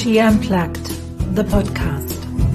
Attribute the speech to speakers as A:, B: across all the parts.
A: She Unplugged, the podcast.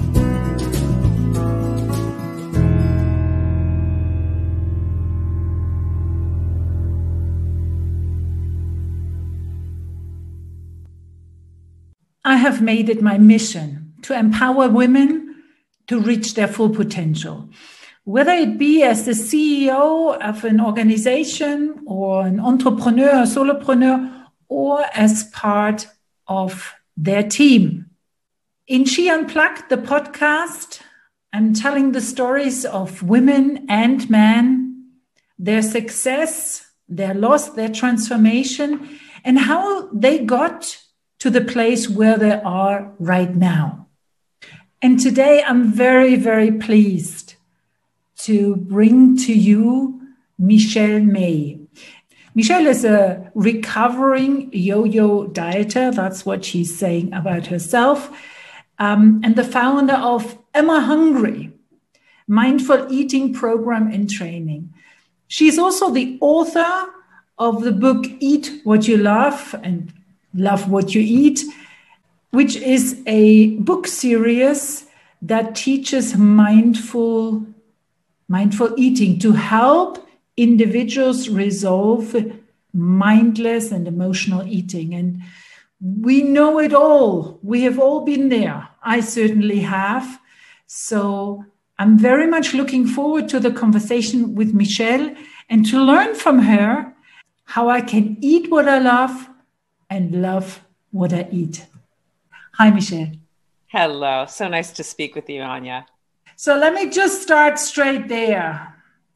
A: I have made it my mission to empower women to reach their full potential, whether it be as the CEO of an organization or an entrepreneur, a solopreneur, or as part of their team. In She Unplugged, the podcast, I'm telling the stories of women and men, their success, their loss, their transformation, and how they got to the place where they are right now. And today I'm very, very pleased to bring to you Michelle May. Michelle is a recovering yo-yo dieter. That's what she's saying about herself. And the founder of Emma Hungry, mindful eating program and training. She's also the author of the book Eat What You Love and Love What You Eat, which is a book series that teaches mindful eating to help individuals resolve mindless and emotional eating. And we know it all. We have all been there. I certainly have. So I'm very much looking forward to the conversation with Michelle and to learn from her how I can eat what I love and love what I eat. Hi, Michelle.
B: Hello. So nice to speak with you, Anya.
A: So let me just start straight there.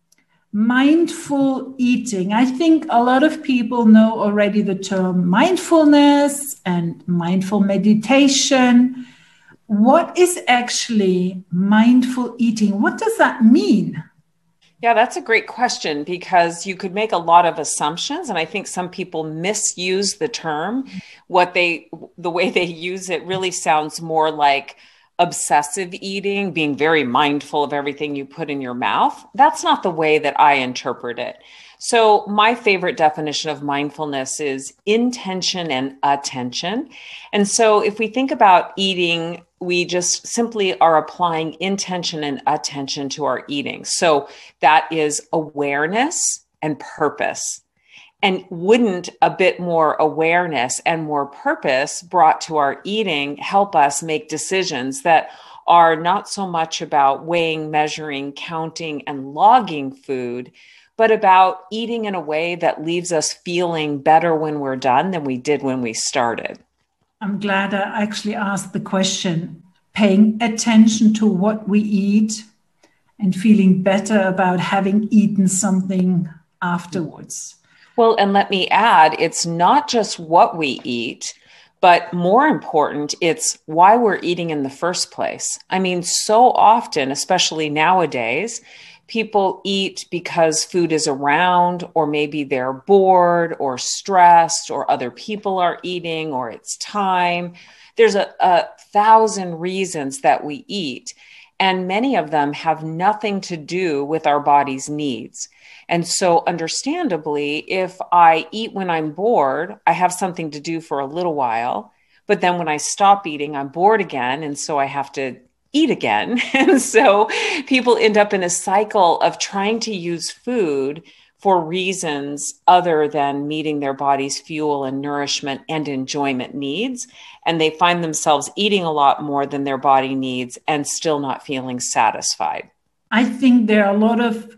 A: Mindful eating. I think a lot of people know already the term mindfulness and mindful meditation. What is actually mindful eating? What does that mean?
B: Yeah, that's a great question because you could make a lot of assumptions. And I think some people misuse the term. The way they use it really sounds more like obsessive eating, being very mindful of everything you put in your mouth. That's not the way that I interpret it. So my favorite definition of mindfulness is intention and attention. And so if we think about eating, we just simply are applying intention and attention to our eating. So that is awareness and purpose. And wouldn't a bit more awareness and more purpose brought to our eating help us make decisions that are not so much about weighing, measuring, counting, and logging food, but about eating in a way that leaves us feeling better when we're done than we did when we started?
A: I'm glad I actually asked the question. Paying attention to what we eat and feeling better about having eaten something afterwards.
B: Well, and let me add, it's not just what we eat, but more important, it's why we're eating in the first place. I mean, so often, especially nowadays, people eat because food is around, or maybe they're bored or stressed, or other people are eating, or it's time. There's a thousand reasons that we eat, and many of them have nothing to do with our body's needs. And so understandably, if I eat when I'm bored, I have something to do for a little while, but then when I stop eating, I'm bored again. And so I have to eat again. And so people end up in a cycle of trying to use food for reasons other than meeting their body's fuel and nourishment and enjoyment needs. And they find themselves eating a lot more than their body needs and still not feeling satisfied.
A: I think there are a lot of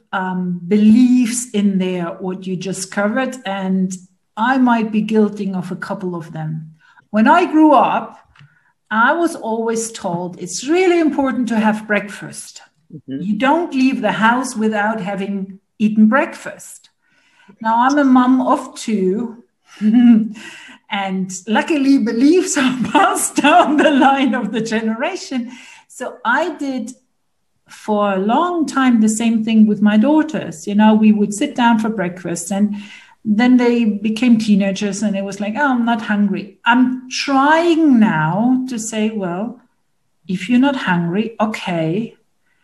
A: beliefs in there, what you just covered, and I might be guilty of a couple of them. When I grew up, I was always told it's really important to have breakfast. Mm-hmm. You don't leave the house without having eaten breakfast. Now, I'm a mom of two, and luckily beliefs are passed down the line of the generation. So I did for a long time the same thing with my daughters. You know, we would sit down for breakfast, and then they became teenagers, and it was like, oh, I'm not hungry. I'm trying now to say, well, if you're not hungry, okay.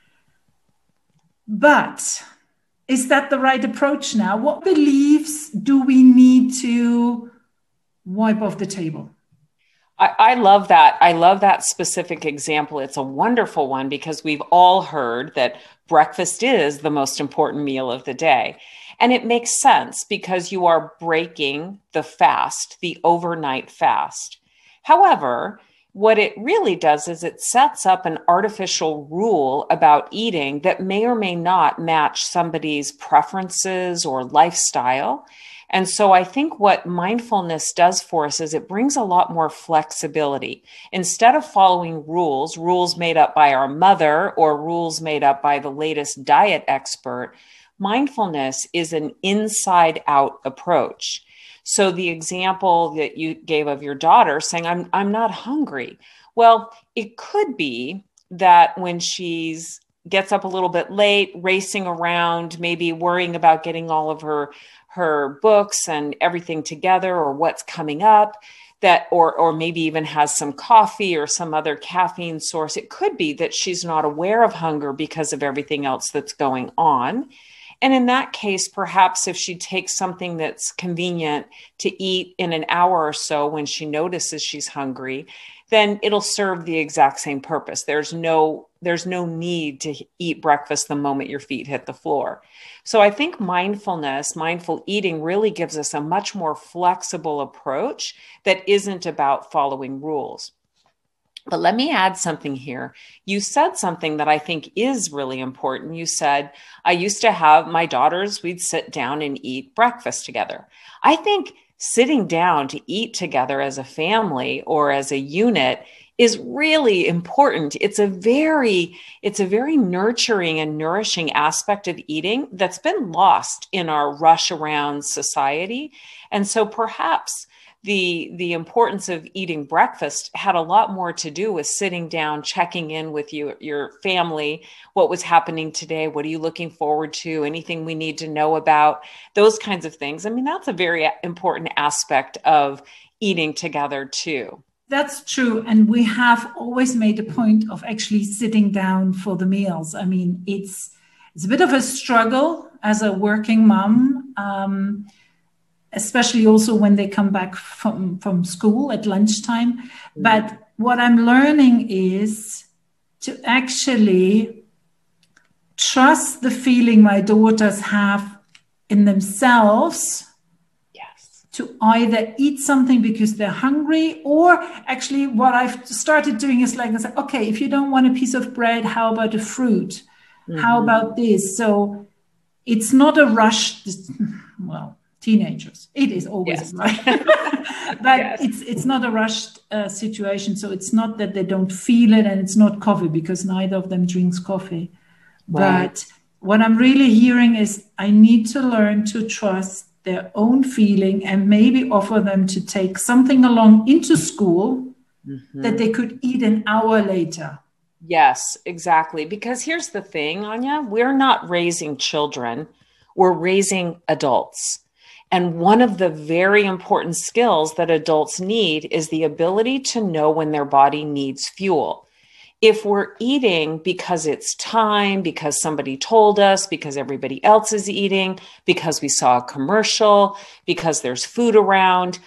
A: But is that the right approach now? What beliefs do we need to wipe off the table?
B: I love that. I love that specific example. It's a wonderful one because we've all heard that breakfast is the most important meal of the day. And it makes sense because you are breaking the fast, the overnight fast. However, what it really does is it sets up an artificial rule about eating that may or may not match somebody's preferences or lifestyle. And so I think what mindfulness does for us is it brings a lot more flexibility. Instead of following rules made up by our mother or rules made up by the latest diet expert, mindfulness is an inside out approach. So the example that you gave of your daughter saying, I'm not hungry. Well, it could be that when she's gets up a little bit late, racing around, maybe worrying about getting all of her books and everything together or what's coming up, that or maybe even has some coffee or some other caffeine source. It could be that she's not aware of hunger because of everything else that's going on. And in that case, perhaps if she takes something that's convenient to eat in an hour or so when she notices she's hungry, then it'll serve the exact same purpose. There's no need to eat breakfast the moment your feet hit the floor. So I think mindful eating really gives us a much more flexible approach that isn't about following rules. But let me add something here. You said something that I think is really important. You said, I used to have my daughters, we'd sit down and eat breakfast together. I think sitting down to eat together as a family or as a unit is really important. It's a very nurturing and nourishing aspect of eating that's been lost in our rush around society. And so perhaps the importance of eating breakfast had a lot more to do with sitting down, checking in with your family, what was happening today, what are you looking forward to, anything we need to know about, those kinds of things. I mean, that's a very important aspect of eating together too.
A: That's true. And we have always made a point of actually sitting down for the meals. I mean, it's a bit of a struggle as a working mom, especially also when they come back from school at lunchtime. Mm-hmm. But what I'm learning is to actually trust the feeling my daughters have in themselves. Yes. To either eat something because they're hungry, or actually what I've started doing is like, I say, okay, if you don't want a piece of bread, how about a fruit? Mm-hmm. How about this? So it's not a rush. Well, teenagers, it is always yes. Right. But yes. it's not a rushed situation. So it's not that they don't feel it, and it's not coffee because neither of them drinks coffee. Right. But what I'm really hearing is I need to learn to trust their own feeling and maybe offer them to take something along into school mm-hmm. that they could eat an hour later.
B: Yes, exactly. Because here's the thing, Anya, we're not raising children, we're raising adults. And one of the very important skills that adults need is the ability to know when their body needs fuel. If we're eating because it's time, because somebody told us, because everybody else is eating, because we saw a commercial, because there's food around,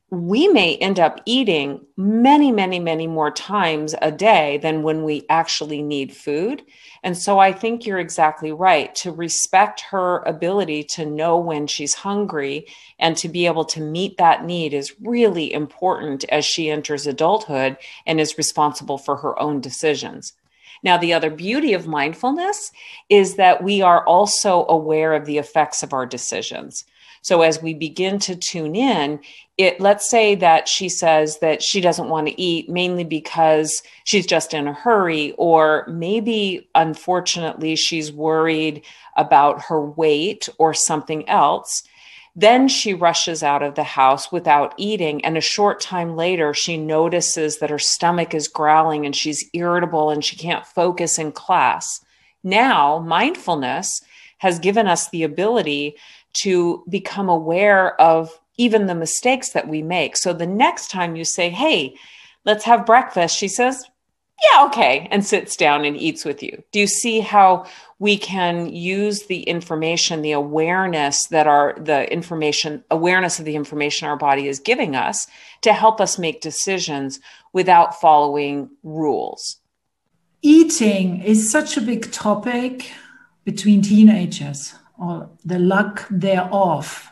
B: we may end up eating many, many, many more times a day than when we actually need food. And so I think you're exactly right. To respect her ability to know when she's hungry and to be able to meet that need is really important as she enters adulthood and is responsible for her own decisions. Now, the other beauty of mindfulness is that we are also aware of the effects of our decisions. So as we begin to tune in, let's say that she says that she doesn't want to eat mainly because she's just in a hurry, or maybe, unfortunately, she's worried about her weight or something else. Then she rushes out of the house without eating. And a short time later, she notices that her stomach is growling and she's irritable and she can't focus in class. Now, mindfulness has given us the ability to become aware of even the mistakes that we make. So the next time you say, hey, let's have breakfast, she says, yeah, okay, and sits down and eats with you? Do you see how we can use the information, the awareness awareness of the information our body is giving us to help us make decisions without following rules?
A: Eating is such a big topic between teenagers, or the lack thereof.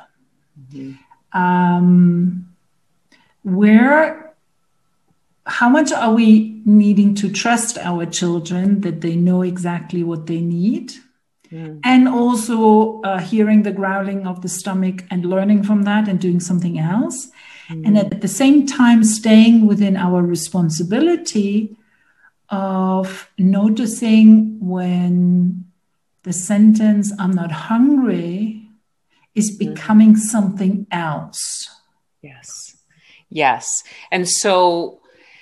A: How much are we needing to trust our children that they know exactly what they need? And also hearing the growling of the stomach and learning from that and doing something else. And at the same time, staying within our responsibility of noticing when the sentence, "I'm not hungry," is becoming something else.
B: Yes. Yes. And so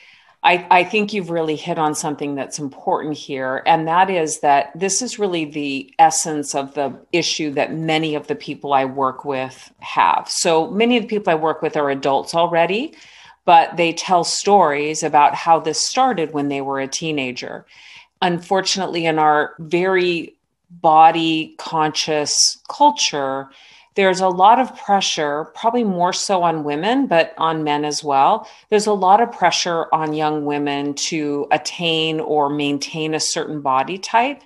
B: I think you've really hit on something that's important here. And that is that this is really the essence of the issue that many of the people I work with have. So many of the people I work with are adults already, but they tell stories about how this started when they were a teenager. Unfortunately, in our very body conscious culture, there's a lot of pressure, probably more so on women, but on men as well. There's a lot of pressure on young women to attain or maintain a certain body type.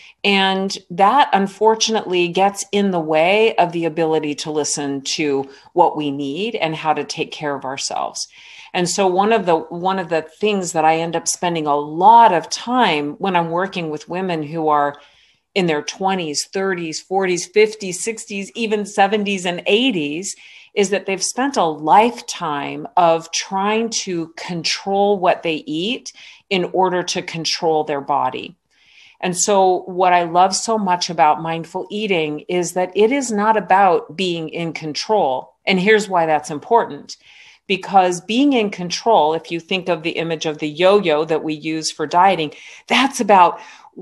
B: And that unfortunately gets in the way of the ability to listen to what we need and how to take care of ourselves. And so one of the things that I end up spending a lot of time when I'm working with women who are in their 20s, 30s, 40s, 50s, 60s, even 70s and 80s, is that they've spent a lifetime of trying to control what they eat in order to control their body. And so what I love so much about mindful eating is that it is not about being in control. And here's why that's important. Because being in control, if you think of the image of the yo-yo that we use for dieting, that's about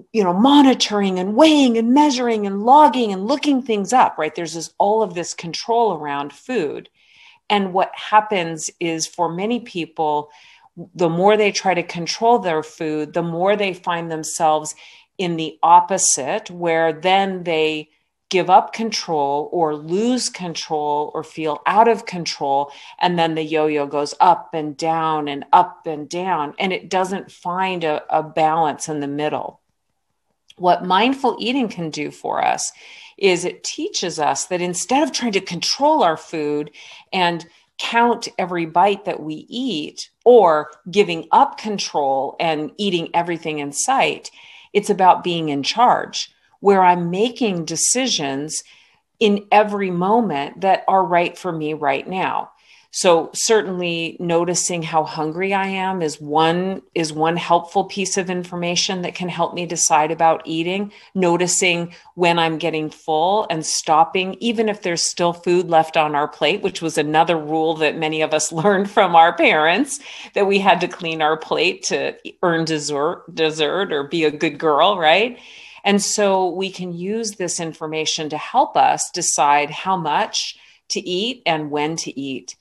B: monitoring and weighing and measuring and logging and looking things up, right? There's all of this control around food. And what happens is for many people, the more they try to control their food, the more they find themselves in the opposite, where then they give up control or lose control or feel out of control. And then the yo-yo goes up and down and up and down, and it doesn't find a balance in the middle. What mindful eating can do for us is it teaches us that instead of trying to control our food and count every bite that we eat or giving up control and eating everything in sight, it's about being in charge, where I'm making decisions in every moment that are right for me right now. So certainly noticing how hungry I am is one helpful piece of information that can help me decide about eating. Noticing when I'm getting full and stopping, even if there's still food left on our plate, which was another rule that many of us learned from our parents, that we had to clean our plate to earn dessert or be a good girl, right? And so we can use this information to help us decide how much to eat and when to eat.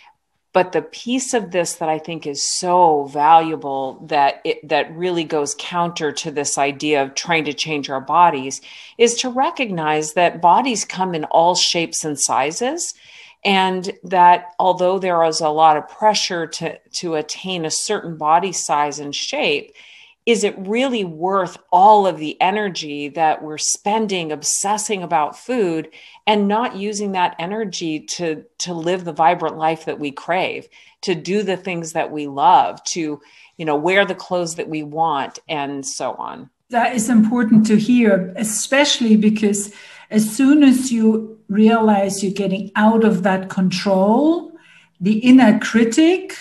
B: But the piece of this that I think is so valuable that really goes counter to this idea of trying to change our bodies is to recognize that bodies come in all shapes and sizes. And that although there is a lot of pressure to attain a certain body size and shape, is it really worth all of the energy that we're spending obsessing about food and not using that energy to live the vibrant life that we crave, to do the things that we love, to, wear the clothes that we want, and so on?
A: That is important to hear, especially because as soon as you realize you're getting out of that control, the inner critic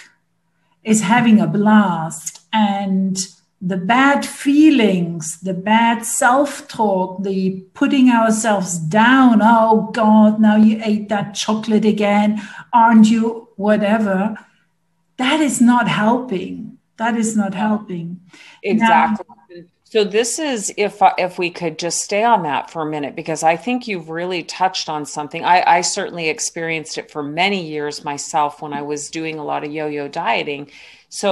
A: is having a blast, and the bad feelings, the bad self-talk, the putting ourselves down. Oh God, now you ate that chocolate again. Aren't you? Whatever. That is not helping. That is not helping.
B: Exactly. Now, so this is, if we could just stay on that for a minute, because I think you've really touched on something. I certainly experienced it for many years myself when I was doing a lot of yo-yo dieting. So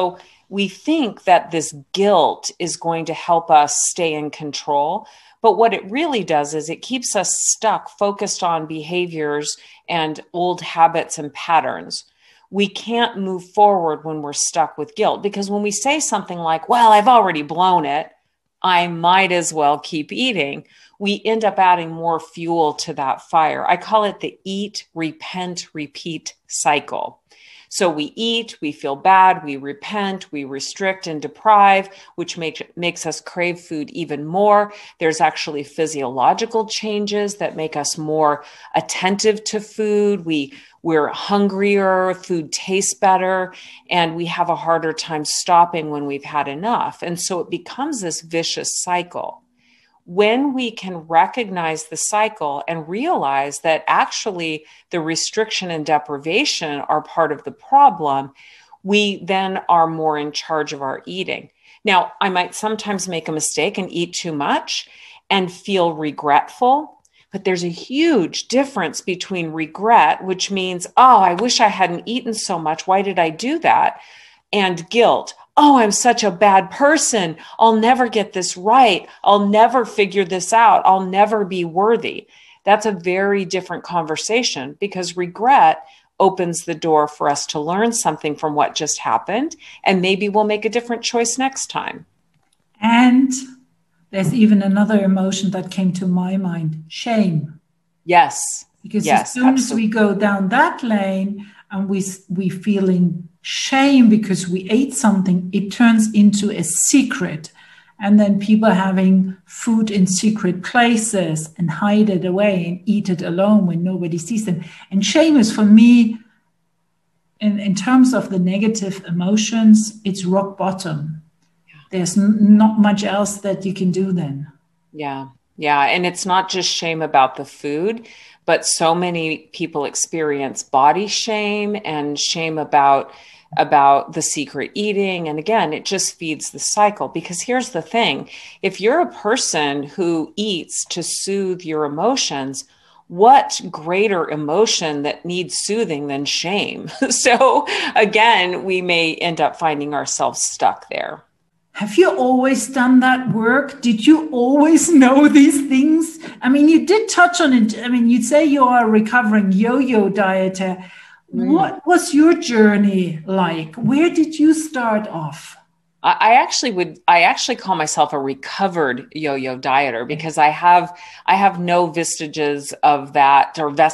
B: we think that this guilt is going to help us stay in control. But what it really does is it keeps us stuck, focused on behaviors and old habits and patterns. We can't move forward when we're stuck with guilt, because when we say something like, well, I've already blown it, I might as well keep eating, we end up adding more fuel to that fire. I call it the eat, repent, repeat cycle. So we eat, we feel bad, we repent, we restrict and deprive, which makes us crave food even more. There's actually physiological changes that make us more attentive to food. We're hungrier, food tastes better, and we have a harder time stopping when we've had enough. And so it becomes this vicious cycle. When we can recognize the cycle and realize that actually the restriction and deprivation are part of the problem, we then are more in charge of our eating. Now, I might sometimes make a mistake and eat too much and feel regretful, but there's a huge difference between regret, which means, oh, I wish I hadn't eaten so much. Why did I do that? And guilt. Oh, I'm such a bad person. I'll never get this right. I'll never figure this out. I'll never be worthy. That's a very different conversation, because regret opens the door for us to learn something from what just happened. And maybe we'll make a different choice next time.
A: And there's even another emotion that came to my mind, shame.
B: Yes.
A: Because as soon as we go down that lane and we feeling shame because we ate something, it turns into a secret. And then people having food in secret places and hide it away and eat it alone when nobody sees them. And shame is, for me, in terms of the negative emotions, it's rock bottom. There's not much else that you can do then.
B: Yeah. And it's not just shame about the food, but so many people experience body shame and shame about the secret eating. And again, it just feeds the cycle, because here's the thing. If you're a person who eats to soothe your emotions, what greater emotion that needs soothing than shame? So again, we may end up finding ourselves stuck there.
A: Have you always done that work? Did you always know these things? I mean, you did touch on it. I mean, you'd say you are a recovering yo-yo dieter. What was your journey like? Where did you start off?
B: I actually call myself a recovered yo-yo dieter, because I have no vestiges of that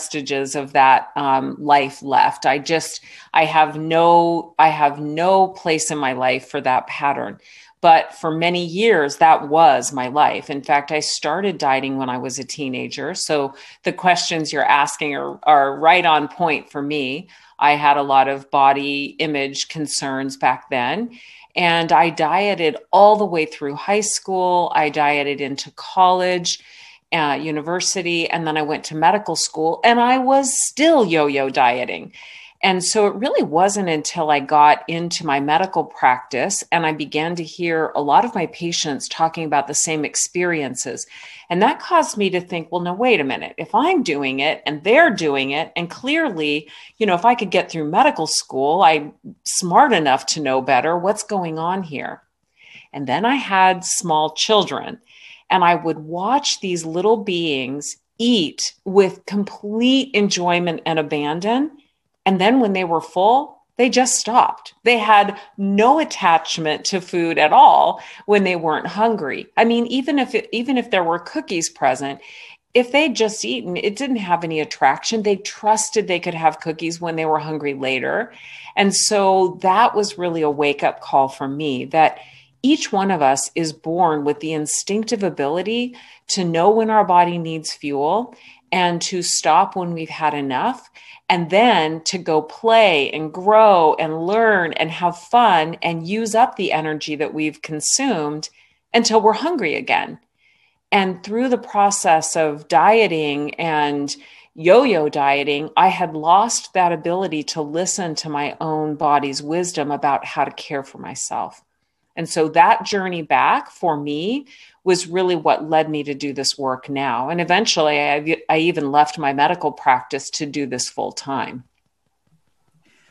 B: life left. I have no place in my life for that pattern. But for many years, that was my life. In fact, I started dieting when I was a teenager. So the questions you're asking are right on point for me. I had a lot of body image concerns back then. And I dieted all the way through high school. I dieted into college, university, and then I went to medical school, and I was still yo-yo dieting. And so it really wasn't until I got into my medical practice and I began to hear a lot of my patients talking about the same experiences. And that caused me to think, well, no, wait a minute. If I'm doing it and they're doing it, and clearly, if I could get through medical school, I'm smart enough to know better what's going on here. And then I had small children, and I would watch these little beings eat with complete enjoyment and abandon. And then when they were full, they just stopped. They had no attachment to food at all when they weren't hungry. I mean, even if there were cookies present, if they'd just eaten, it didn't have any attraction. They trusted they could have cookies when they were hungry later. And so that was really a wake-up call for me, that each one of us is born with the instinctive ability to know when our body needs fuel and to stop when we've had enough, and then to go play and grow and learn and have fun and use up the energy that we've consumed until we're hungry again. And through the process of dieting and yo-yo dieting, I had lost that ability to listen to my own body's wisdom about how to care for myself. And so that journey back for me was really what led me to do this work now. And eventually I even left my medical practice to do this full time.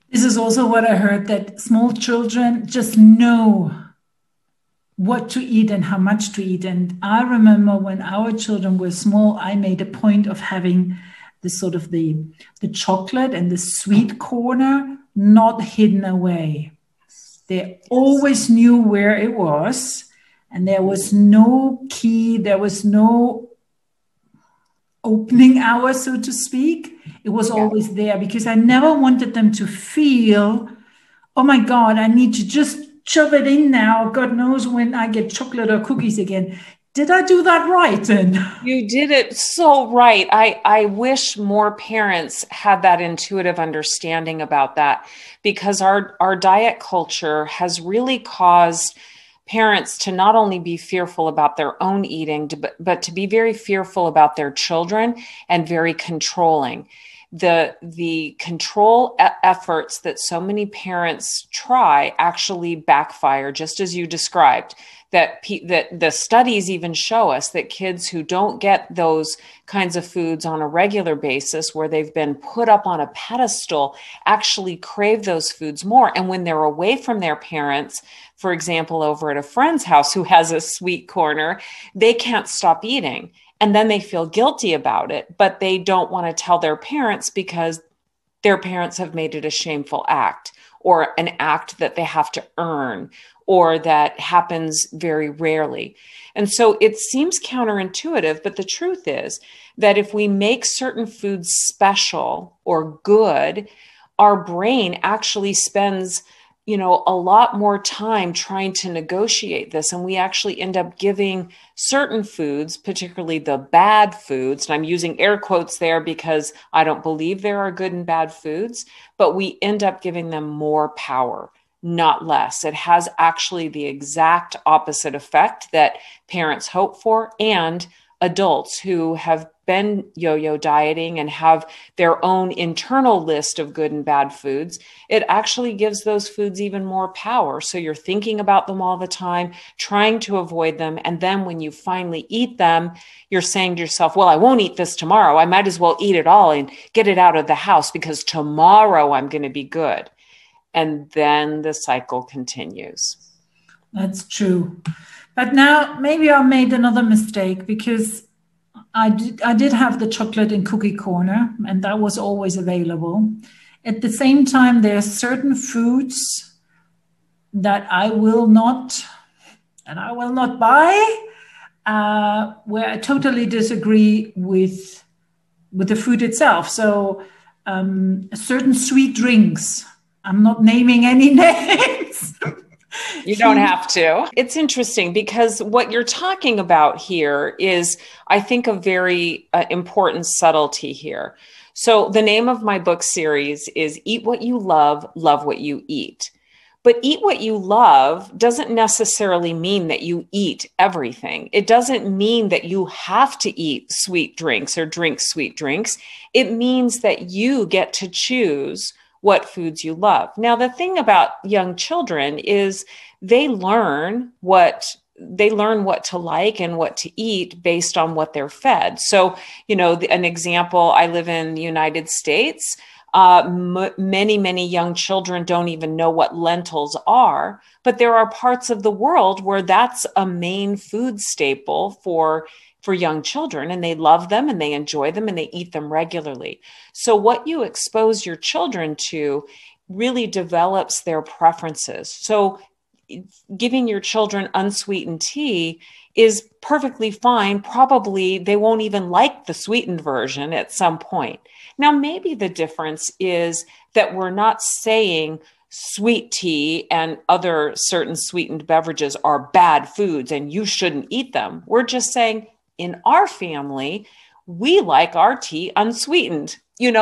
A: This is also what I heard, that small children just know what to eat and how much to eat. And I remember when our children were small, I made a point of having this sort of the chocolate and the sweet corner not hidden away. They always knew where it was, and there was no key, there was no opening hour, so to speak. It was always there, because I never wanted them to feel, oh my God, I need to just shove it in now. God knows when I get chocolate or cookies again. Did I do that right then?
B: You did it so right. I wish more parents had that intuitive understanding about that, because our diet culture has really caused parents to not only be fearful about their own eating, but to be very fearful about their children and very controlling. The control efforts that so many parents try actually backfire, just as you described. That the studies even show us that kids who don't get those kinds of foods on a regular basis, where they've been put up on a pedestal, actually crave those foods more. And when they're away from their parents, for example, over at a friend's house who has a sweet corner, they can't stop eating. And then they feel guilty about it, but they don't want to tell their parents because their parents have made it a shameful act, or an act that they have to earn, or that happens very rarely. And so it seems counterintuitive, but the truth is that if we make certain foods special or good, our brain actually spends a lot more time trying to negotiate this. And we actually end up giving certain foods, particularly the bad foods, and I'm using air quotes there because I don't believe there are good and bad foods, but we end up giving them more power, not less. It has actually the exact opposite effect that parents hope for, and adults who have been yo-yo dieting and have their own internal list of good and bad foods, it actually gives those foods even more power. So you're thinking about them all the time, trying to avoid them. And then when you finally eat them, you're saying to yourself, well, I won't eat this tomorrow. I might as well eat it all and get it out of the house, because tomorrow I'm going to be good. And then the cycle continues.
A: That's true. But now maybe I made another mistake, because I did have the chocolate and cookie corner, and that was always available. At the same time, there are certain foods that I will not buy, where I totally disagree with the food itself. So certain sweet drinks, I'm not naming any names.
B: You don't have to. It's interesting, because what you're talking about here is, I think, a very important subtlety here. So the name of my book series is Eat What You Love, Love What You Eat. But eat what you love doesn't necessarily mean that you eat everything. It doesn't mean that you have to eat sweet drinks or drink sweet drinks. It means that you get to choose what foods you love. Now, the thing about young children is they learn what to like and what to eat based on what they're fed. So, an example, I live in the United States. Many young children don't even know what lentils are, but there are parts of the world where that's a main food staple for young children, and they love them and they enjoy them and they eat them regularly. So what you expose your children to really develops their preferences. So giving your children unsweetened tea is perfectly fine. Probably they won't even like the sweetened version at some point. Now, maybe the difference is that we're not saying sweet tea and other certain sweetened beverages are bad foods and you shouldn't eat them. We're just saying, in our family, we like our tea unsweetened.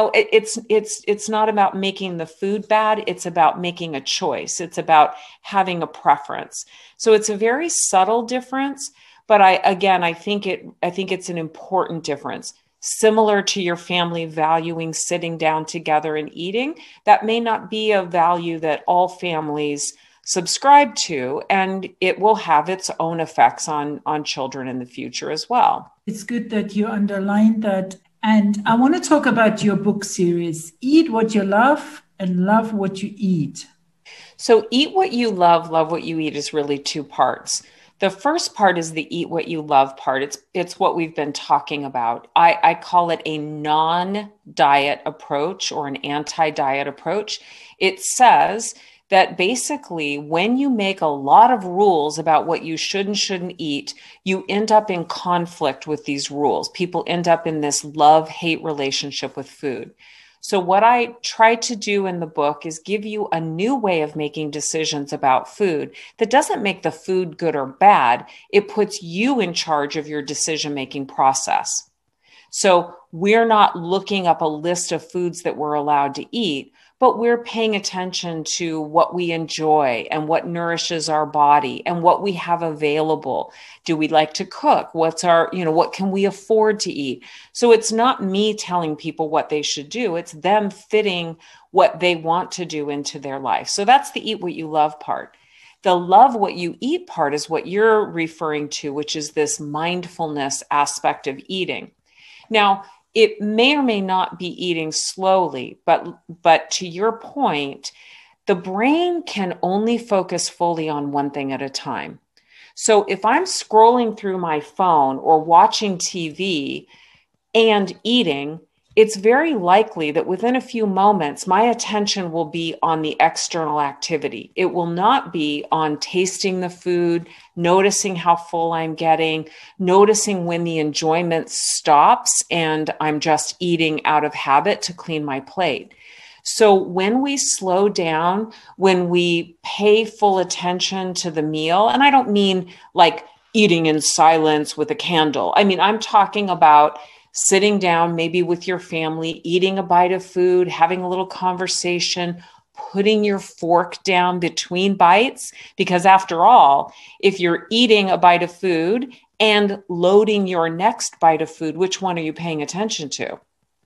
B: It's not about making the food bad. It's about making a choice. It's about having a preference. So it's a very subtle difference, but I think it's an important difference. Similar to your family valuing sitting down together and eating, that may not be a value that all families subscribe to, and it will have its own effects on children in the future as well.
A: It's good that you underlined that. And I want to talk about your book series, Eat What You Love, and love what you eat?
B: So eat what you love what you eat is really two parts. The first part is the eat what you love part. It's what we've been talking about. I call it a non-diet approach or an anti-diet approach. It says that basically when you make a lot of rules about what you should and shouldn't eat, you end up in conflict with these rules. People end up in this love-hate relationship with food. So what I try to do in the book is give you a new way of making decisions about food that doesn't make the food good or bad. It puts you in charge of your decision-making process. So we're not looking up a list of foods that we're allowed to eat, but we're paying attention to what we enjoy and what nourishes our body and what we have available. Do we like to cook? What can we afford to eat? So it's not me telling people what they should do. It's them fitting what they want to do into their life. So that's the eat what you love part. The love what you eat part is what you're referring to, which is this mindfulness aspect of eating. Now, it may or may not be eating slowly, but to your point, the brain can only focus fully on one thing at a time. So if I'm scrolling through my phone or watching TV and eating, it's very likely that within a few moments, my attention will be on the external activity. It will not be on tasting the food, noticing how full I'm getting, noticing when the enjoyment stops and I'm just eating out of habit to clean my plate. So when we slow down, when we pay full attention to the meal, and I don't mean like eating in silence with a candle. I mean, I'm talking about sitting down maybe with your family, eating a bite of food, having a little conversation, putting your fork down between bites. Because after all, if you're eating a bite of food and loading your next bite of food, which one are you paying attention to?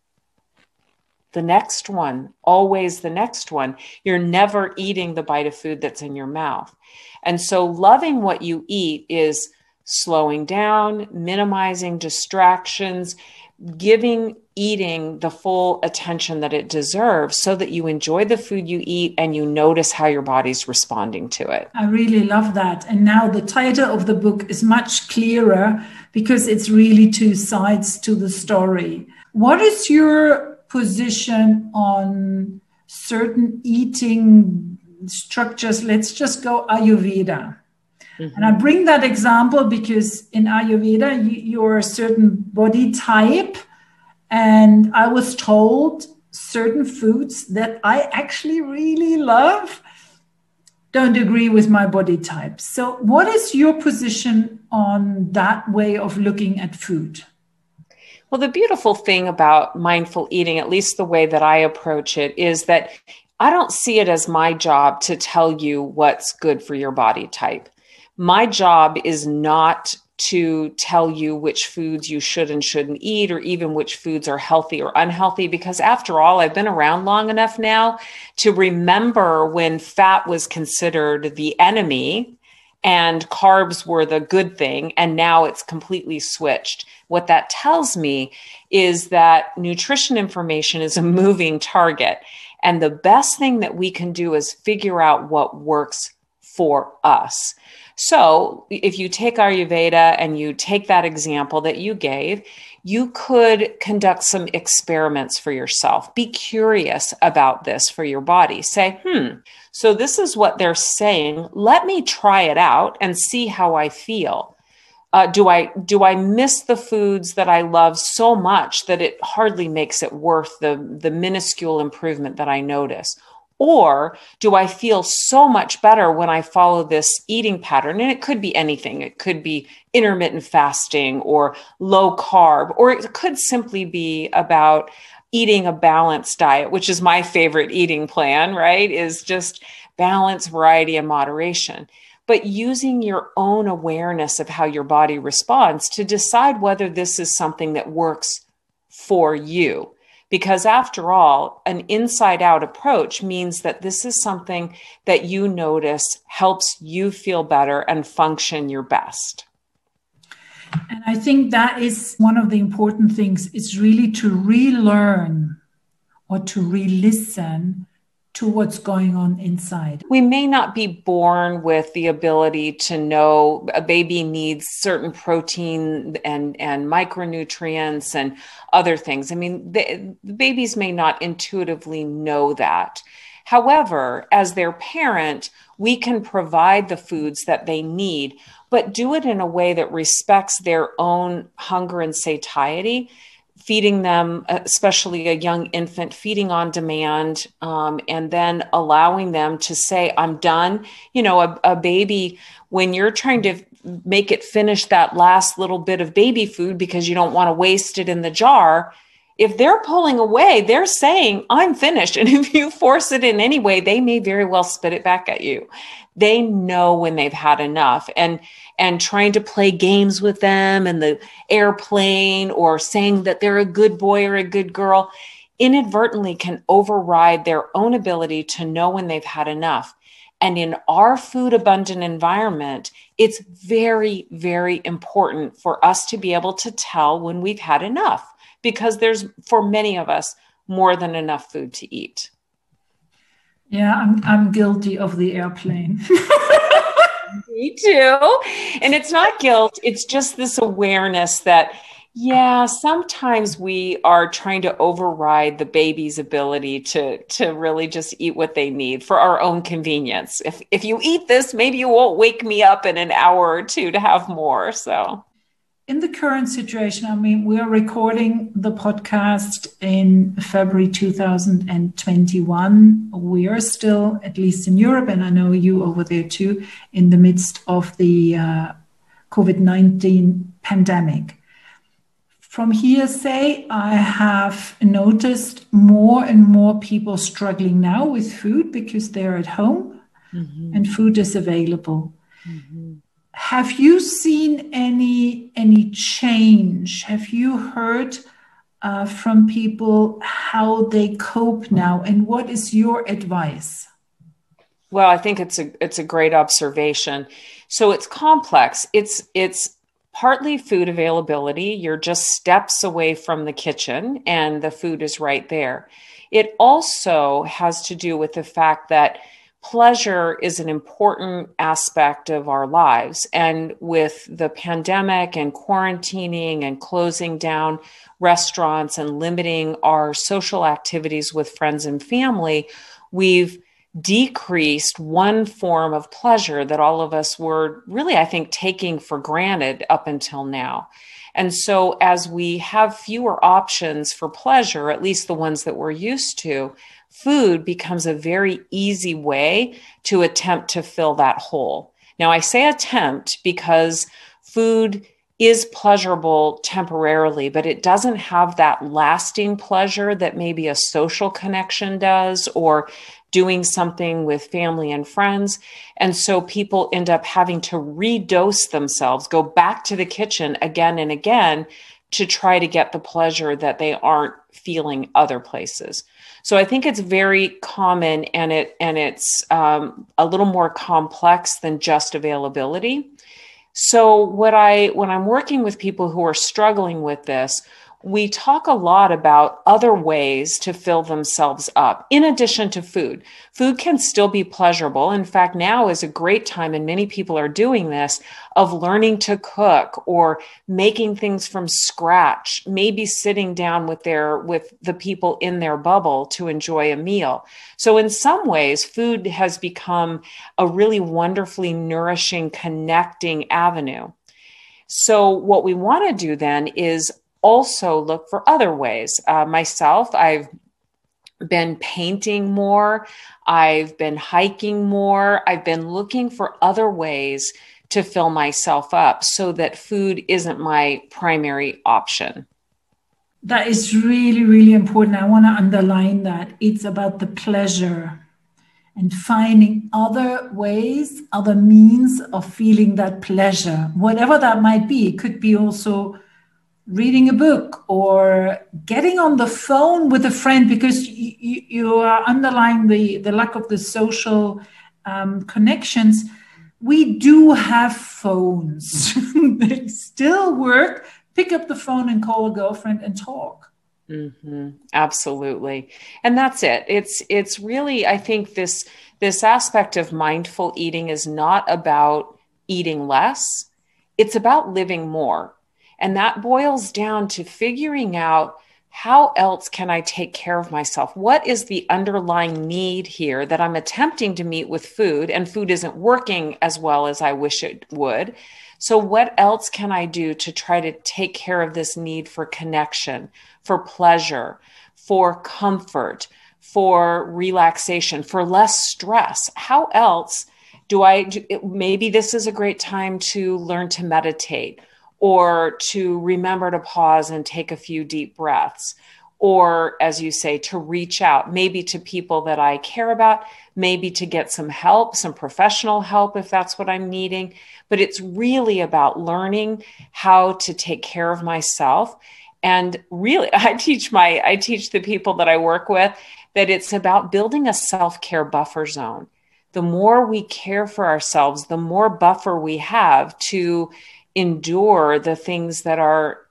B: The next one, always the next one. You're never eating the bite of food that's in your mouth. And so loving what you eat is slowing down, minimizing distractions, giving eating the full attention that it deserves so that you enjoy the food you eat and you notice how your body's responding to it.
A: I really love that. And now the title of the book is much clearer because it's really two sides to the story. What is your position on certain eating structures? Let's just go Ayurveda. Mm-hmm. And I bring that example because in Ayurveda, you're a certain body type. And I was told certain foods that I actually really love don't agree with my body type. So what is your position on that way of looking at food?
B: Well, the beautiful thing about mindful eating, at least the way that I approach it, is that I don't see it as my job to tell you what's good for your body type. My job is not to tell you which foods you should and shouldn't eat, or even which foods are healthy or unhealthy, because after all, I've been around long enough now to remember when fat was considered the enemy and carbs were the good thing, and now it's completely switched. What that tells me is that nutrition information is a moving target, and the best thing that we can do is figure out what works for us. So if you take Ayurveda and you take that example that you gave, you could conduct some experiments for yourself. Be curious about this for your body. Say, so this is what they're saying. Let me try it out and see how I feel. Do I miss the foods that I love so much that it hardly makes it worth the minuscule improvement that I notice? Or do I feel so much better when I follow this eating pattern? And it could be anything. It could be intermittent fasting or low carb, or it could simply be about eating a balanced diet, which is my favorite eating plan, right? Is just balance, variety, and moderation. But using your own awareness of how your body responds to decide whether this is something that works for you. Because after all, an inside-out approach means that this is something that you notice helps you feel better and function your best.
A: And I think that is one of the important things, is really to relearn or to re-listen to what's going on inside.
B: We may not be born with the ability to know a baby needs certain protein and micronutrients and other things. I mean, the babies may not intuitively know that. However, as their parent, we can provide the foods that they need, but do it in a way that respects their own hunger and satiety, feeding them, especially a young infant, feeding on demand, and then allowing them to say, I'm done. You know, a baby, when you're trying to make it finish that last little bit of baby food because you don't want to waste it in the jar, if they're pulling away, they're saying, I'm finished. And if you force it in any way, they may very well spit it back at you. They know when they've had enough. And trying to play games with them in the airplane or saying that they're a good boy or a good girl inadvertently can override their own ability to know when they've had enough. And in our food abundant environment, it's very, very important for us to be able to tell when we've had enough, because there's, for many of us, more than enough food to eat.
A: Yeah, I'm guilty of the airplane.
B: Me too. And it's not guilt. It's just this awareness that, yeah, sometimes we are trying to override the baby's ability to really just eat what they need for our own convenience. If you eat this, maybe you won't wake me up in an hour or two to have more. So
A: in the current situation, I mean, we are recording the podcast in February 2021. We are still, at least in Europe, and I know you over there too, in the midst of the COVID-19 pandemic. From hearsay, I have noticed more and more people struggling now with food because they're at home and food is available. Have you seen any change? Have you heard from people how they cope now, and what is your advice?
B: Well, I think it's a great observation. So it's complex. It's partly food availability. You're just steps away from the kitchen and the food is right there. It also has to do with the fact that pleasure is an important aspect of our lives. And with the pandemic and quarantining and closing down restaurants and limiting our social activities with friends and family, we've decreased one form of pleasure that all of us were really, I think, taking for granted up until now. And so as we have fewer options for pleasure, at least the ones that we're used to, food becomes a very easy way to attempt to fill that hole. Now, I say attempt because food is pleasurable temporarily, but it doesn't have that lasting pleasure that maybe a social connection does, or doing something with family and friends. And so people end up having to redose themselves, go back to the kitchen again and again to try to get the pleasure that they aren't feeling other places. So I think it's very common, and it's a little more complex than just availability. So when I'm working with people who are struggling with this, we talk a lot about other ways to fill themselves up in addition to food. Food can still be pleasurable. In fact, now is a great time, and many people are doing this, of learning to cook or making things from scratch, maybe sitting down with the people in their bubble to enjoy a meal. So in some ways, food has become a really wonderfully nourishing, connecting avenue. So what we want to do then is also look for other ways. Myself, I've been painting more. I've been hiking more. I've been looking for other ways to fill myself up so that food isn't my primary option.
A: That is really, really important. I want to underline that. It's about the pleasure and finding other ways, other means of feeling that pleasure, whatever that might be. It could be also reading a book or getting on the phone with a friend, because you are underlying the lack of the social connections. We do have phones. They still work. Pick up the phone and call a girlfriend and talk.
B: Absolutely. And that's it. It's really, I think this aspect of mindful eating is not about eating less. It's about living more. And that boils down to figuring out, how else can I take care of myself? What is the underlying need here that I'm attempting to meet with food, and food isn't working as well as I wish it would? So, what else can I do to try to take care of this need for connection, for pleasure, for comfort, for relaxation, for less stress? How else do I do? Maybe this is a great time to learn to meditate, or to remember to pause and take a few deep breaths, or, as you say, to reach out, maybe to people that I care about, maybe to get some help, some professional help if that's what I'm needing. But it's really about learning how to take care of myself. And really, I teach the people that I work with that it's about building a self-care buffer zone. The more we care for ourselves, the more buffer we have to endure the things that are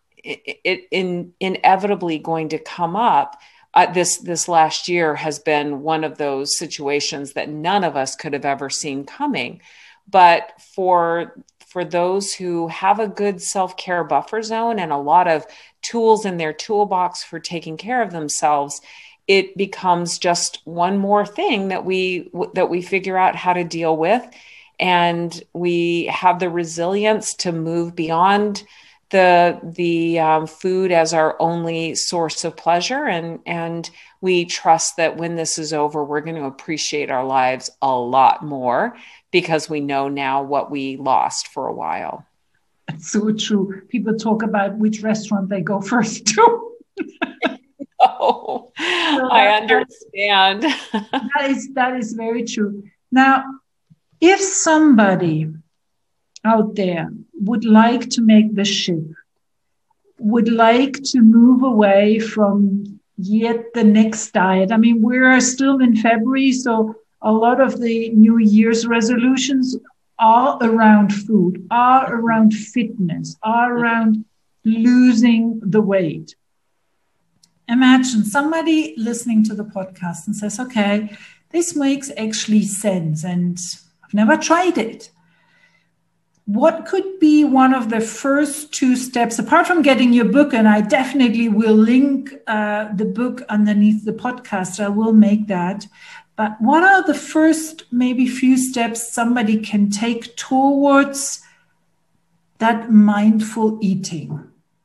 B: inevitably going to come up. This last year has been one of those situations that none of us could have ever seen coming. But for those who have a good self-care buffer zone and a lot of tools in their toolbox for taking care of themselves, it becomes just one more thing that we figure out how to deal with. And we have the resilience to move beyond the food as our only source of pleasure. And we trust that when this is over, we're going to appreciate our lives a lot more, because we know now what we lost for a while.
A: That's so true. People talk about which restaurant they go first to.
B: Oh, so I understand.
A: That is very true. Now, if somebody out there would like to make the shift, would like to move away from yet the next diet. I mean, we're still in February, so a lot of the New Year's resolutions are around food, are around fitness, are around losing the weight. Imagine somebody listening to the podcast and says, okay, this makes actually sense and I've never tried it. What could be one of the first two steps, apart from getting your book? And I definitely will link the book underneath the podcast. I will make that. But what are the first maybe few steps somebody can take towards that mindful eating?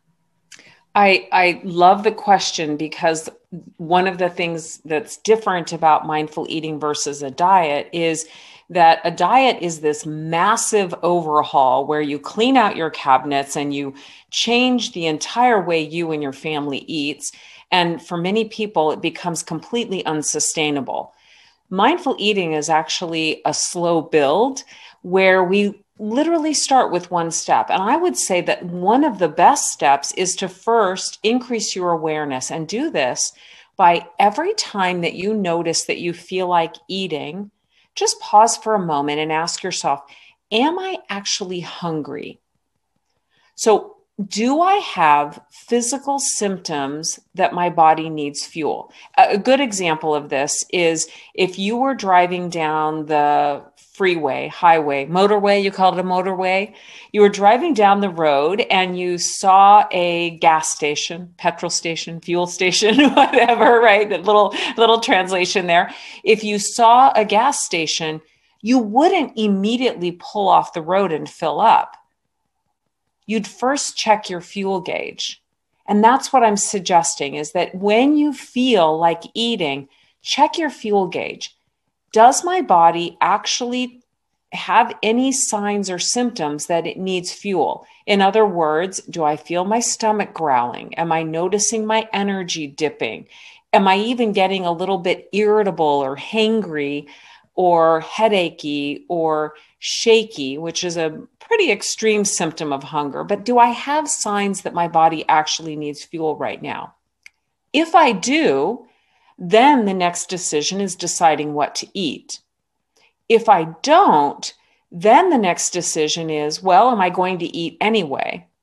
B: I love the question, because one of the things that's different about mindful eating versus a diet is that a diet is this massive overhaul where you clean out your cabinets and you change the entire way you and your family eats. And for many people, it becomes completely unsustainable. Mindful eating is actually a slow build where we literally start with one step. And I would say that one of the best steps is to first increase your awareness, and do this by every time that you notice that you feel like eating, just pause for a moment and ask yourself, am I actually hungry? So, do I have physical symptoms that my body needs fuel? A good example of this is if you were driving down the freeway, highway, motorway, you called it a motorway. You were driving down the road and you saw a gas station, petrol station, fuel station, whatever, right? That little translation there. If you saw a gas station, you wouldn't immediately pull off the road and fill up. You'd first check your fuel gauge. And that's what I'm suggesting, is that when you feel like eating, check your fuel gauge. Does my body actually have any signs or symptoms that it needs fuel? In other words, do I feel my stomach growling? Am I noticing my energy dipping? Am I even getting a little bit irritable or hangry or headachy or shaky, which is a pretty extreme symptom of hunger? But do I have signs that my body actually needs fuel right now? If I do, then the next decision is deciding what to eat. If I don't, then the next decision is, well, am I going to eat anyway?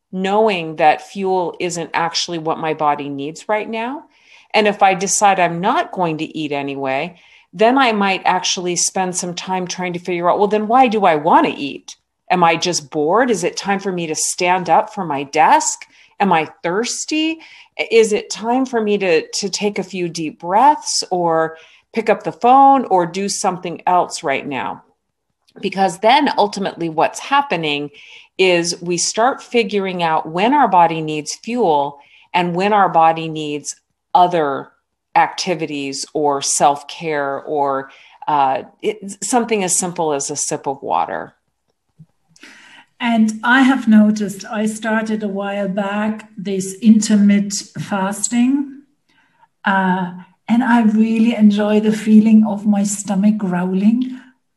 B: knowing that fuel isn't actually what my body needs right now. And if I decide I'm not going to eat anyway, then I might actually spend some time trying to figure out, well, then why do I want to eat? Am I just bored? Is it time for me to stand up from my desk? Am I thirsty? Is it time for me to take a few deep breaths or pick up the phone or do something else right now? Because then ultimately what's happening is we start figuring out when our body needs fuel and when our body needs other activities or self-care or something as simple as a sip of water.
A: And I have noticed, I started a while back this intermittent fasting, and I really enjoy the feeling of my stomach growling.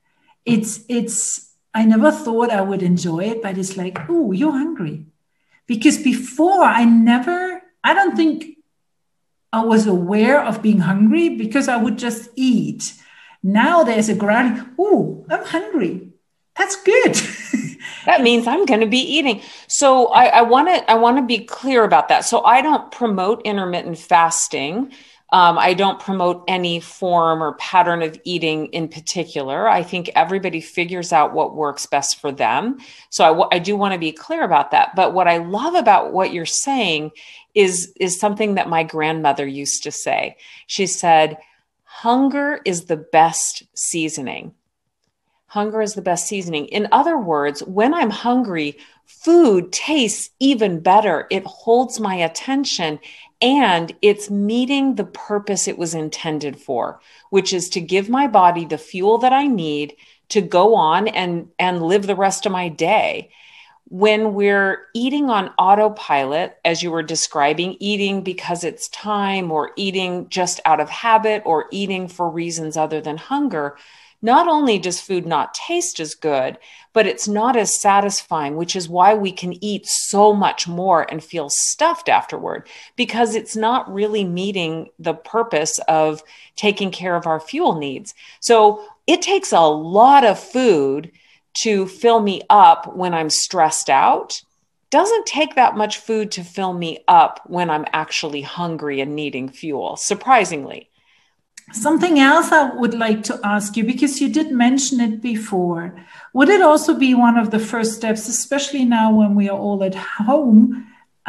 A: I never thought I would enjoy it, but it's like, oh, you're hungry. Because before I don't think I was aware of being hungry because I would just eat. Now there's a growling, oh, I'm hungry. That's good.
B: That means I'm going to be eating. So I want to be clear about that. So I don't promote intermittent fasting. I don't promote any form or pattern of eating in particular. I think everybody figures out what works best for them. So I do want to be clear about that. But what I love about what you're saying is something that my grandmother used to say. She said, hunger is the best seasoning. Hunger is the best seasoning. In other words, when I'm hungry, food tastes even better. It holds my attention and it's meeting the purpose it was intended for, which is to give my body the fuel that I need to go on and live the rest of my day. When we're eating on autopilot, as you were describing, eating because it's time or eating just out of habit or eating for reasons other than hunger, not only does food not taste as good, but it's not as satisfying, which is why we can eat so much more and feel stuffed afterward, because it's not really meeting the purpose of taking care of our fuel needs. So it takes a lot of food to fill me up when I'm stressed out. Doesn't take that much food to fill me up when I'm actually hungry and needing fuel, surprisingly.
A: Something else I would like to ask you, because you did mention it before, would it also be one of the first steps, especially now when we are all at home,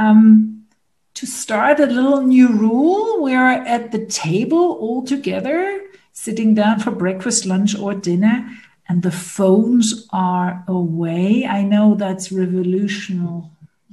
A: to start a little new rule? We're at the table all together, sitting down for breakfast, lunch, or dinner, and the phones are away. I know that's revolutionary.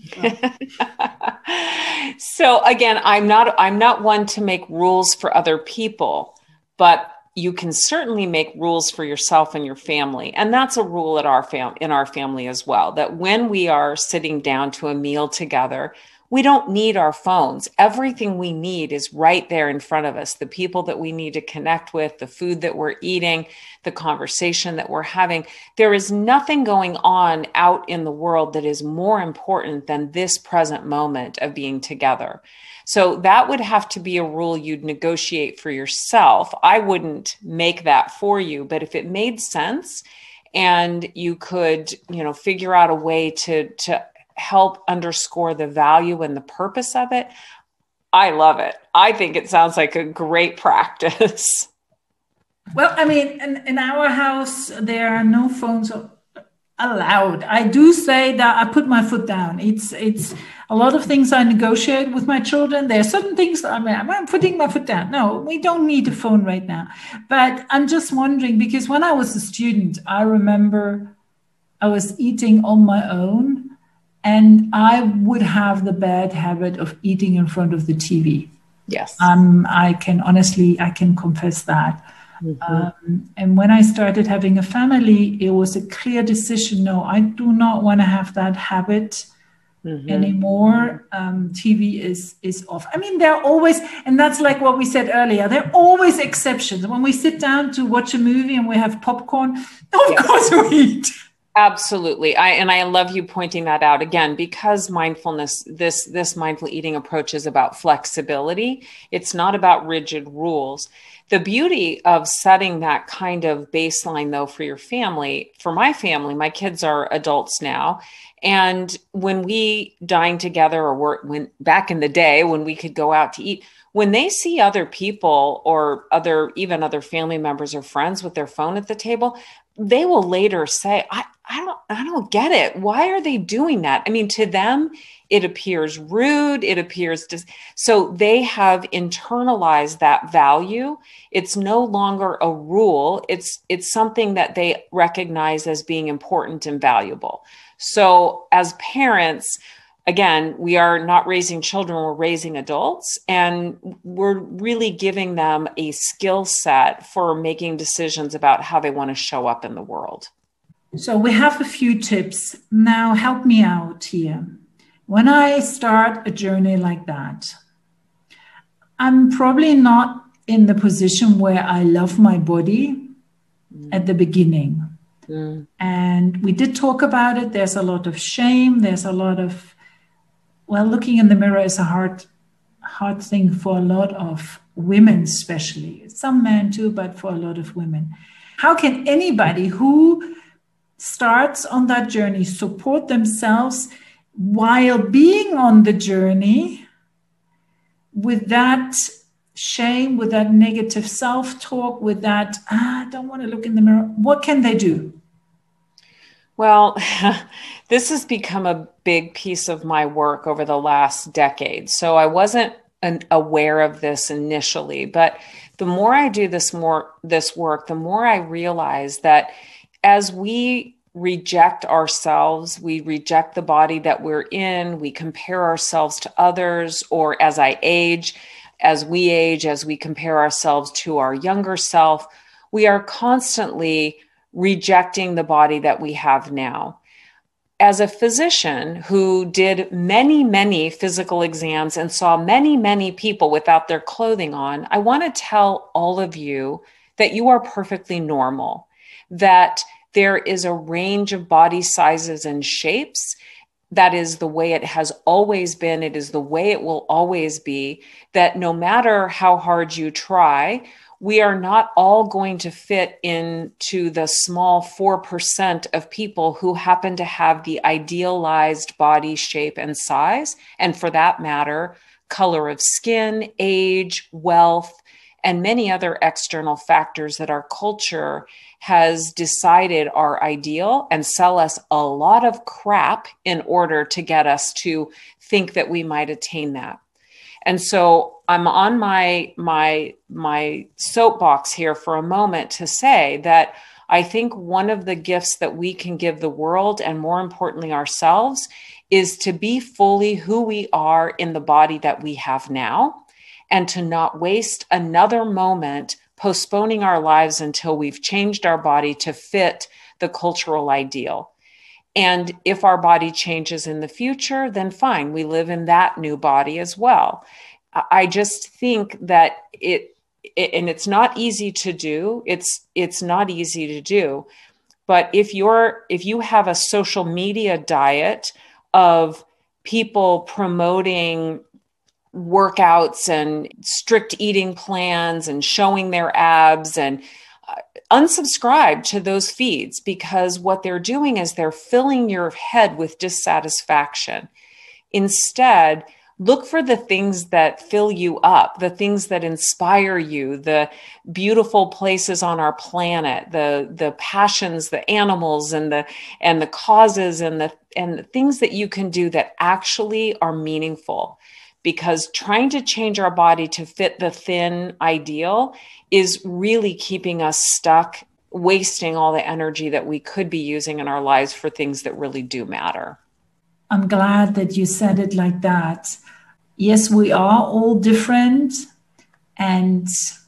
B: So again, I'm not one to make rules for other people, but you can certainly make rules for yourself and your family. And that's a rule in our family as well, that when we are sitting down to a meal together, we don't need our phones. Everything we need is right there in front of us. The people that we need to connect with, the food that we're eating, the conversation that we're having. There is nothing going on out in the world that is more important than this present moment of being together. So that would have to be a rule you'd negotiate for yourself. I wouldn't make that for you, but if it made sense and you could, figure out a way to help underscore the value and the purpose of it, I love it. I think it sounds like a great practice.
A: Well, I mean, in our house, there are no phones allowed. I do say that I put my foot down. It's a lot of things I negotiate with my children. There are certain things I'm putting my foot down. No, we don't need a phone right now. But I'm just wondering, because when I was a student, I remember I was eating on my own. And I would have the bad habit of eating in front of the TV.
B: Yes.
A: I can confess that. Mm-hmm. And when I started having a family, it was a clear decision. No, I do not want to have that habit anymore. TV is off. I mean, there are always, and that's like what we said earlier, there are always exceptions. When we sit down to watch a movie and we have popcorn, of course we eat.
B: Absolutely. I love you pointing that out again, because mindfulness, this mindful eating approach is about flexibility. It's not about rigid rules. The beauty of setting that kind of baseline though for your family, for my family, my kids are adults now. And when we dine together, or when back in the day when we could go out to eat, when they see other people or even other family members or friends with their phone at the table, they will later say, I don't get it. Why are they doing that? I mean, to them, it appears rude. It appears so they have internalized that value. It's no longer a rule. It's something that they recognize as being important and valuable. So as parents, again, we are not raising children, we're raising adults, and we're really giving them a skill set for making decisions about how they want to show up in the world.
A: So we have a few tips. Now help me out here. When I start a journey like that, I'm probably not in the position where I love my body at the beginning. And we did talk about it. There's a lot of shame. There's a lot of, looking in the mirror is a hard thing for a lot of women, especially. Some men too, but for a lot of women. How can anybody who starts on that journey support themselves while being on the journey with that shame, with that negative self-talk, with that, I don't want to look in the mirror? What can they do?
B: Well, this has become a big piece of my work over the last decade. So I wasn't aware of this initially, but the more I do this work, the more I realize that as we reject ourselves, we reject the body that we're in, we compare ourselves to others, or as we compare ourselves to our younger self, we are constantly rejecting the body that we have now. As a physician who did many, many physical exams and saw many, many people without their clothing on, I want to tell all of you that you are perfectly normal, that there is a range of body sizes and shapes. That is the way it has always been. It is the way it will always be, that no matter how hard you try, we are not all going to fit into the small 4% of people who happen to have the idealized body shape and size, and for that matter, color of skin, age, wealth, and many other external factors that our culture has decided are ideal and sell us a lot of crap in order to get us to think that we might attain that. And so I'm on my soapbox here for a moment to say that I think one of the gifts that we can give the world, and more importantly ourselves, is to be fully who we are in the body that we have now, and to not waste another moment postponing our lives until we've changed our body to fit the cultural ideal. And if our body changes in the future, then fine, we live in that new body as well. I just think that and it's not easy to do. It's not easy to do. But if you have a social media diet of people promoting workouts and strict eating plans and showing their abs, and unsubscribe to those feeds, because what they're doing is they're filling your head with dissatisfaction. Instead, look for the things that fill you up, the things that inspire you, the beautiful places on our planet, the passions, the animals, and the causes, and the things that you can do that actually are meaningful. Because trying to change our body to fit the thin ideal is really keeping us stuck, wasting all the energy that we could be using in our lives for things that really do matter.
A: I'm glad that you said it like that. Yes, we are all different. And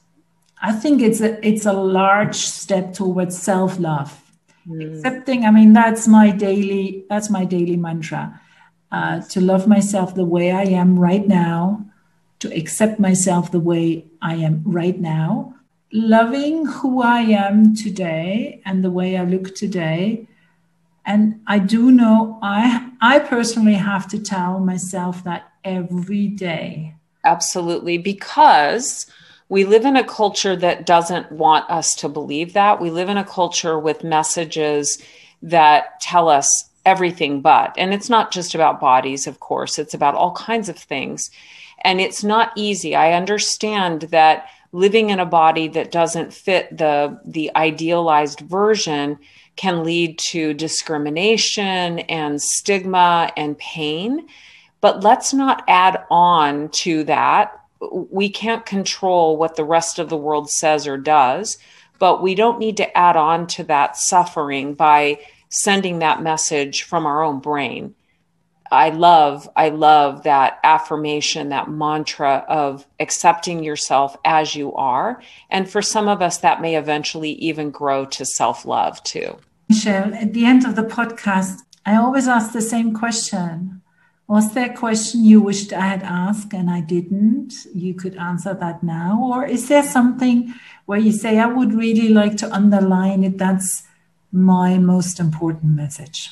A: I think it's a large step towards self-love. Accepting, that's my daily mantra. To love myself the way I am right now, to accept myself the way I am right now, loving who I am today and the way I look today, And I do know I personally have to tell myself that every day.
B: Absolutely, because we live in a culture that doesn't want us to believe that. We live in a culture with messages that tell us everything but. And it's not just about bodies, of course. It's about all kinds of things. And it's not easy. I understand that living in a body that doesn't fit the idealized version can lead to discrimination and stigma and pain. But let's not add on to that. We can't control what the rest of the world says or does, but we don't need to add on to that suffering by sending that message from our own brain. I love that affirmation, that mantra of accepting yourself as you are. And for some of us, that may eventually even grow to self-love too.
A: Michelle, at the end of the podcast, I always ask the same question. Was there a question you wished I had asked and I didn't? You could answer that now. Or is there something where you say, I would really like to underline it? That's my most important message.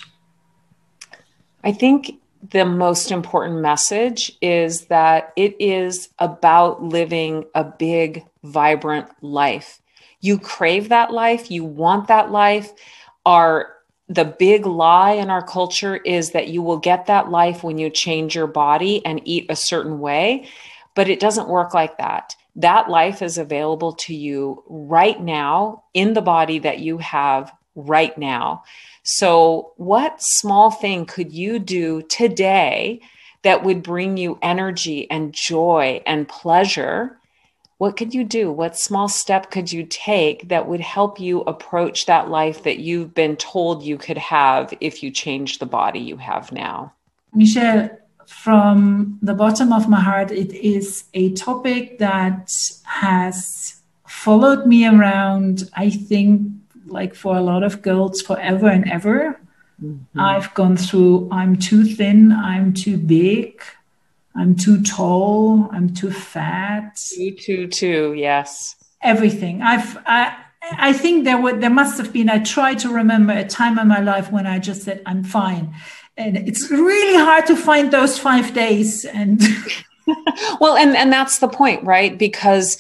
B: I think the most important message is that it is about living a big, vibrant life. You crave that life. You want that life. The big lie in our culture is that you will get that life when you change your body and eat a certain way, but it doesn't work like that. That life is available to you right now in the body that you have right now. So what small thing could you do today that would bring you energy and joy and pleasure? What could you do? What small step could you take that would help you approach that life that you've been told you could have if you change the body you have now?
A: Michelle, from the bottom of my heart, it is a topic that has followed me around, I think, like for a lot of girls forever and ever. Mm-hmm. I've gone through, I'm too thin, I'm too big, I'm too tall, I'm too fat.
B: Too, yes.
A: Everything. I think there must have been, I try to remember a time in my life when I just said, I'm fine. And it's really hard to find those 5 days. And
B: well, and that's the point, right? Because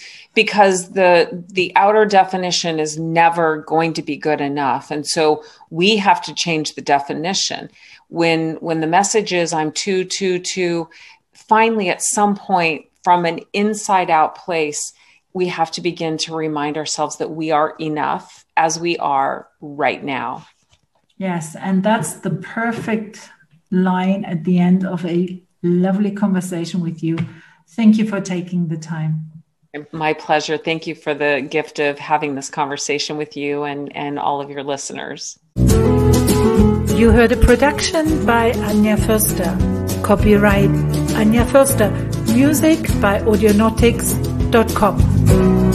B: the outer definition is never going to be good enough. And so we have to change the definition. When the message is I'm too, finally at some point from an inside out place, we have to begin to remind ourselves that we are enough as we are right now.
A: Yes. And that's the perfect line at the end of a lovely conversation with you. Thank you for taking the time.
B: My pleasure. Thank you for the gift of having this conversation with you and all of your listeners.
A: You heard a production by Anja Förster. Copyright Anja Förster. Music by audionautics.com.